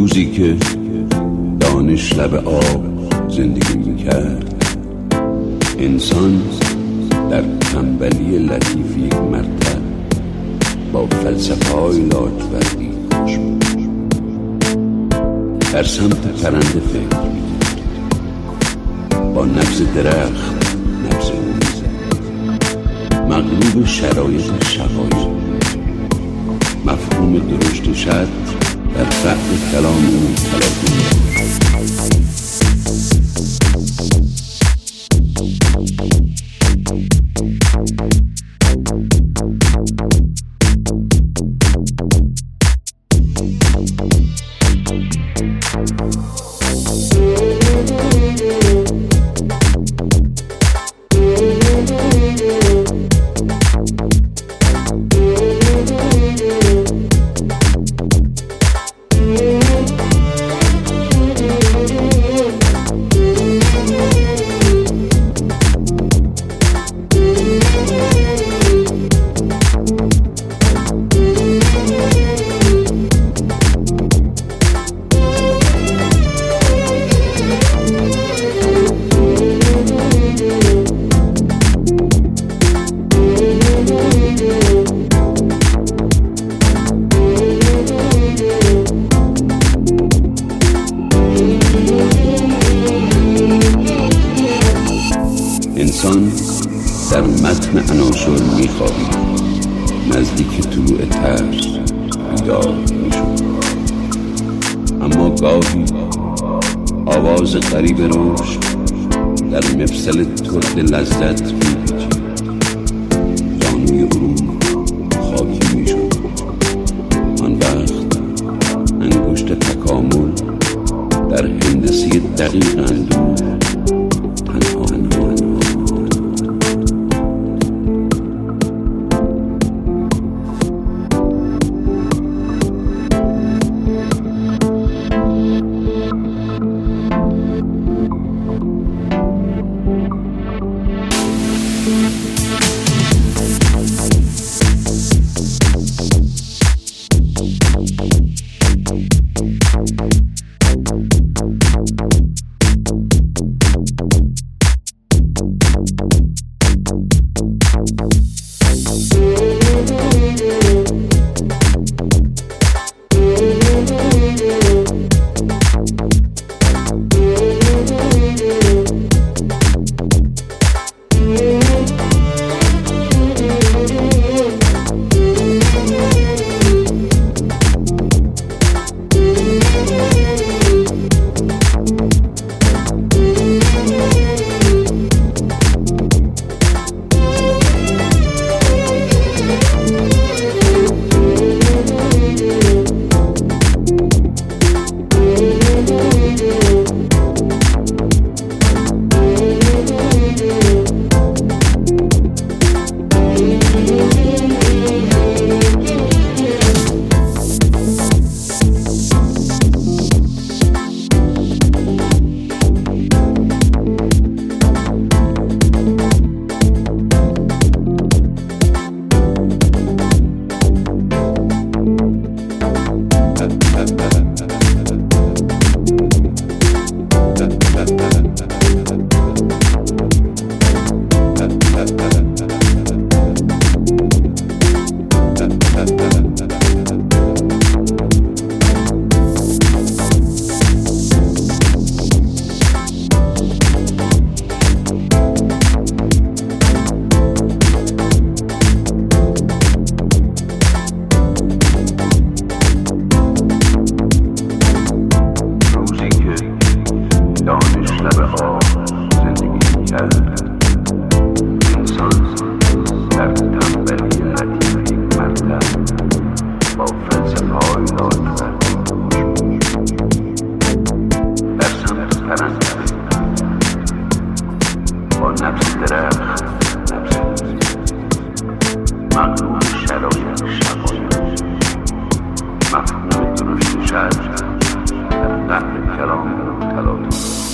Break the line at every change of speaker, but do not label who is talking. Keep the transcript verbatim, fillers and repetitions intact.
روزی که دانش لب آب زندگی میکرد، انسان در تنبلی لطیف یک مرتب با فلسفه های لاجوردی خوش بود. در سمت پرنده فکر میکرد، با نبض درخت نبض او میزد، مغلوب شرایط شقایق. مفهوم درشت شد در فقر کلام او تلاقی می‌کرد. انسان در متن عناصر می‌خوابید، نزدیک طلوع ترس بیدار می‌شد. اما گاهی آواز غریب رشد در مفصل ترد لذت می‌پیچید، زانوی علوم خاکی می‌شد. آن وقت انگشت تکامل در هندسی دقیق اندوه تنها مغلوب شرایط شقایق. مفهوم درشت شد در قهر کلام تلاطم.